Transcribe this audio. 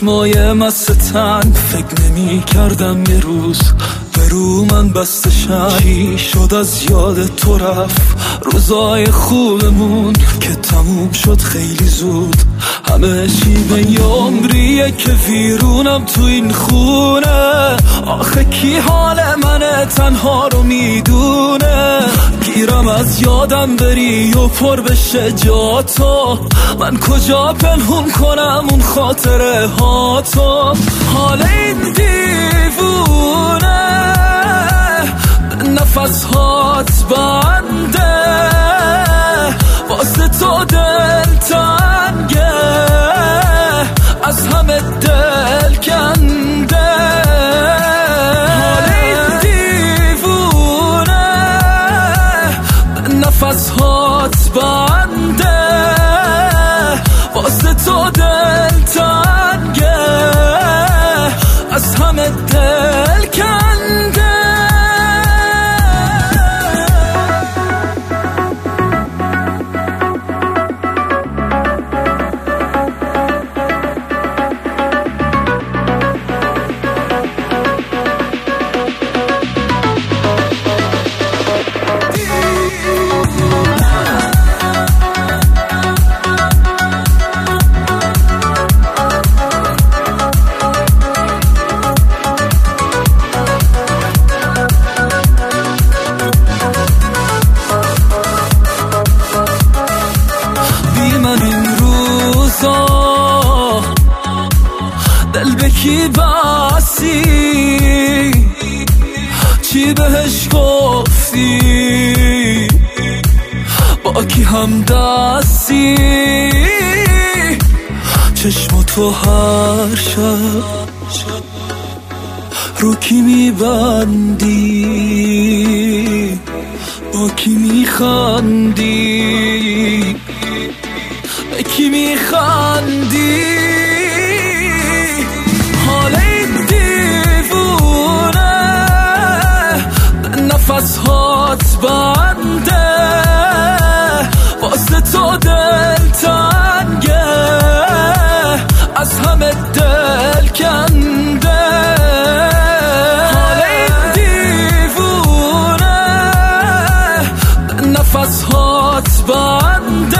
چشمای مستن فکر نمی کردم یه روز به رو من بستشن. چی شد از یاد تو رفت روزای خوبمون که تموم شد خیلی زود. همه چی به یامریه که ویرونم تو این خونه. آخه کی حال من تنها رو میدونه؟ گیرم از یادم بری و پر بشه جا تو. من کجا پنهون کنم اون خاطره ها تو؟ حال این دیوونه نفس هات بنده واسه تو دل تنگه از همه دل کنده. حال این دیوونه نفس هات بنده واسه تو دل تنگه از همه دل کنده. دل به کی بسی چی بهش گفتی با کی هم دستی چشم تو هر شب رو کی میبندی با کی میخندی به کی میخندی؟ حال این دیوونه نفس هات بنده واسه تو دل تنگه از همه دل کنده. حال این دیوونه نفس هات بنده